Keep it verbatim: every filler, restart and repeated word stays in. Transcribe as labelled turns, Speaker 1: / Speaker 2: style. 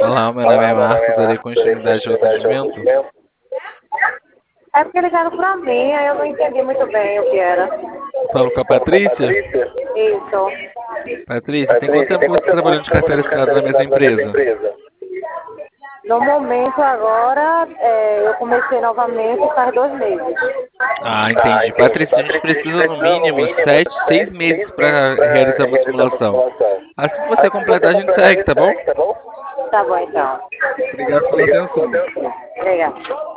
Speaker 1: Olá, meu nome é Marcos, darei continuidade ao atendimento.
Speaker 2: É porque ligaram pra mim, aí eu não entendi muito bem o que era.
Speaker 1: Falo com a Patrícia.
Speaker 2: Isso.
Speaker 1: Patrícia, tem quanto tempo que você está trabalhando de carteira assinada na mesma empresa?
Speaker 2: No momento agora, é, eu comecei novamente faz dois meses.
Speaker 1: Ah, entendi. Patrícia, a gente precisa no mínimo sete, seis meses para realizar uma simulação. Assim que você completar, a gente segue, tá bom?
Speaker 2: Tá bom então.
Speaker 1: Obrigado pela atenção.
Speaker 2: Obrigada.